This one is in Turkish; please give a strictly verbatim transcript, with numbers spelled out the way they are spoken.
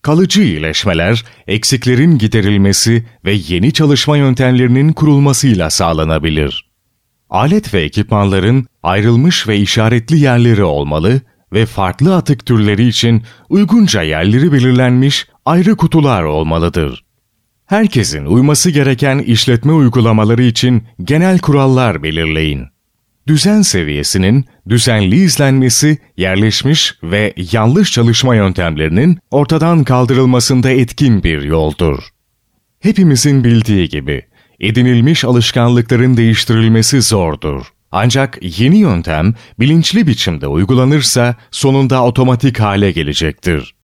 Kalıcı iyileşmeler, eksiklerin giderilmesi ve yeni çalışma yöntemlerinin kurulmasıyla sağlanabilir. Alet ve ekipmanların ayrılmış ve işaretli yerleri olmalı ve farklı atık türleri için uygunca yerleri belirlenmiş ayrı kutular olmalıdır. Herkesin uyması gereken işletme uygulamaları için genel kurallar belirleyin. Düzen seviyesinin düzenli izlenmesi, yerleşmiş ve yanlış çalışma yöntemlerinin ortadan kaldırılmasında etkin bir yoldur. Hepimizin bildiği gibi, edinilmiş alışkanlıkların değiştirilmesi zordur. Ancak yeni yöntem bilinçli biçimde uygulanırsa sonunda otomatik hale gelecektir.